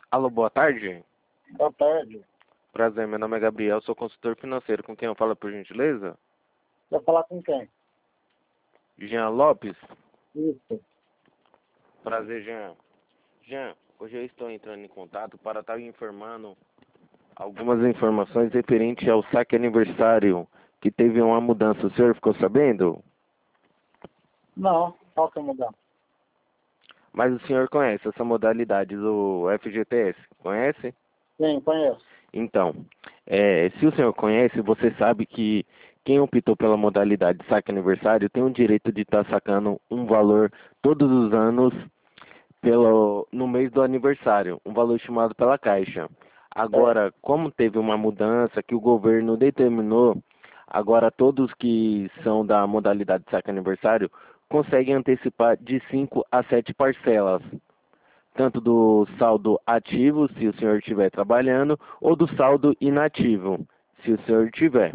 Alô, boa tarde. Boa tarde. Prazer, meu nome é Gabriel, sou consultor financeiro. Com quem eu falo, por gentileza? Vai falar com quem? Jean Lopes? Isso. Prazer, Jean. Jean, hoje eu estou entrando em contato para estar informando algumas informações referentes ao saque aniversário, que teve uma mudança. O senhor ficou sabendo? Não, qual que é a mudança? Mas o senhor conhece essa modalidade do FGTS? Conhece? Sim, conheço. Então, se o senhor conhece, você sabe que quem optou pela modalidade de saque aniversário tem o direito de estar sacando um valor todos os anos no mês do aniversário, um valor estimado pela Caixa. Certo. Agora, como teve uma mudança que o governo determinou, agora todos que são da modalidade de saque aniversário conseguem antecipar de 5 a 7 parcelas, tanto do saldo ativo, se o senhor estiver trabalhando, ou do saldo inativo, se o senhor tiver.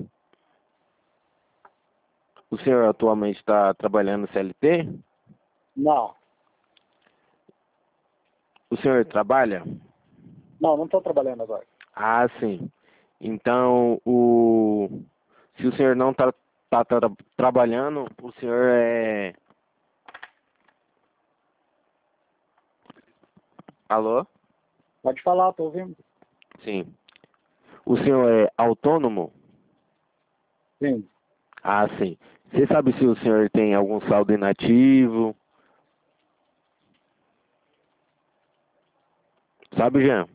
O senhor atualmente está trabalhando CLT? Não. O senhor trabalha? Não, não estou trabalhando agora. Ah, sim. Então, se o senhor não está trabalhando, o senhor é... Alô? Pode falar, estou ouvindo. Sim. O senhor é autônomo? Sim. Ah, sim. Você sabe se o senhor tem algum saldo inativo? Sabe, Jean?